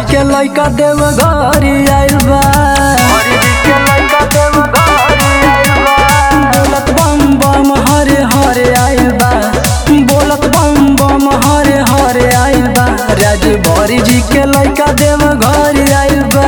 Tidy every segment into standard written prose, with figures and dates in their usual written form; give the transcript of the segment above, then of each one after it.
के लइका देव घर आइल बा। बोलत बम बम हरे हरे आइल बा, बोलत बम बम हरे हरे आइल बा। राजभरी जी के लइका देव घर आइल बा।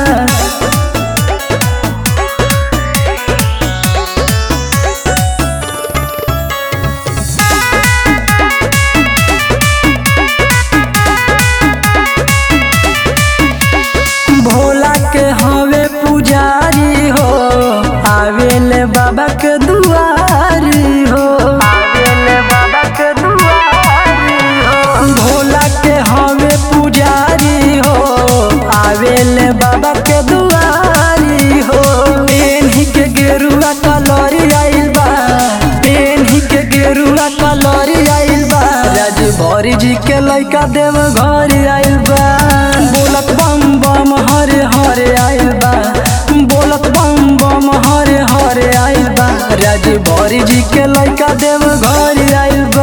भोला के हवे पुजारी हो, आवेले बाबा के दुआरी हो, आवेले बाबा के दुआरी हो। भोला के हवे पुजारी हो, आवेले बाबा के दुआरी हो। पेन्ही के गेरुआ कलरी आइल बा, पेन्ही के गेरुआ कलरी आइल बा। राजभरी जी के लइका देव घर आइल बा। बोलत बम बम हरे हरे आइल बा, बोलत बम बम हरे हरे आइल बा। राजभरी जी के लइका देव घर आइल बा।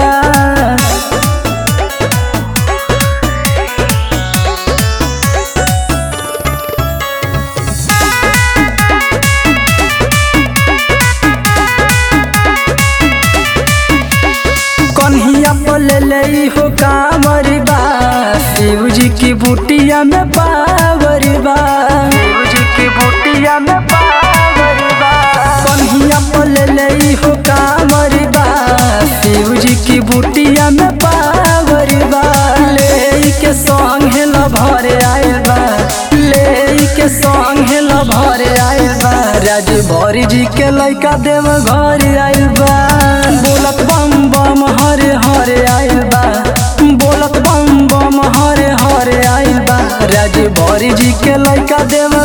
कन्हिया पले ले हो कांवर बा, शिव जी की बूटिया में पावर बा, शिव जी की बूटिया में पावर बा। कन्हिया पले ले हो कांवर बा, शिव जी की बूटिया में पावर बा। ले के संग हेला भरे आइल बा, ले के संग हेला भरे आइल बा। राजभरी जी के लइका देव घर आइल बा। बोलत बम बम हरे हरे आइल बा, बोलत बम बम हरे हरे आइल बा। राजभरी जी के लइका देव